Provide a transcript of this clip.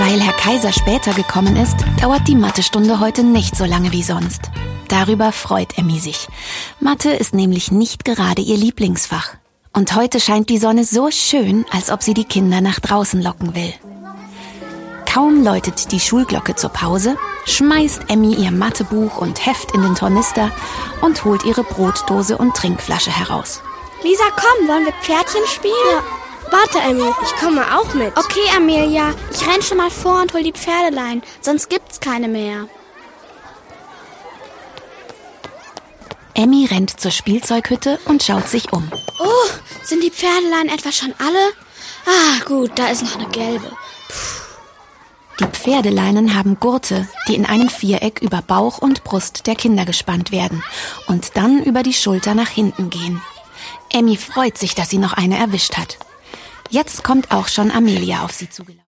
Weil Herr Kaiser später gekommen ist, dauert die Mathestunde heute nicht so lange wie sonst. Darüber freut Emmy sich. Mathe ist nämlich nicht gerade ihr Lieblingsfach. Und heute scheint die Sonne so schön, als ob sie die Kinder nach draußen locken will. Kaum läutet die Schulglocke zur Pause, schmeißt Emmy ihr Mathebuch und Heft in den Tornister und holt ihre Brotdose und Trinkflasche heraus. Lisa, komm, wollen wir Pferdchen spielen? Ja. Warte, Emmy, ich komme auch mit. Okay, Amelia, ich renn schon mal vor und hol die Pferdelein, sonst gibt's keine mehr. Emmy rennt zur Spielzeughütte und schaut sich um. Oh, sind die Pferdelein etwa schon alle? Ah, gut, da ist noch eine gelbe. Die Pferdeleinen haben Gurte, die in einem Viereck über Bauch und Brust der Kinder gespannt werden und dann über die Schulter nach hinten gehen. Emmy freut sich, dass sie noch eine erwischt hat. Jetzt kommt auch schon Amelia auf sie zugelaufen.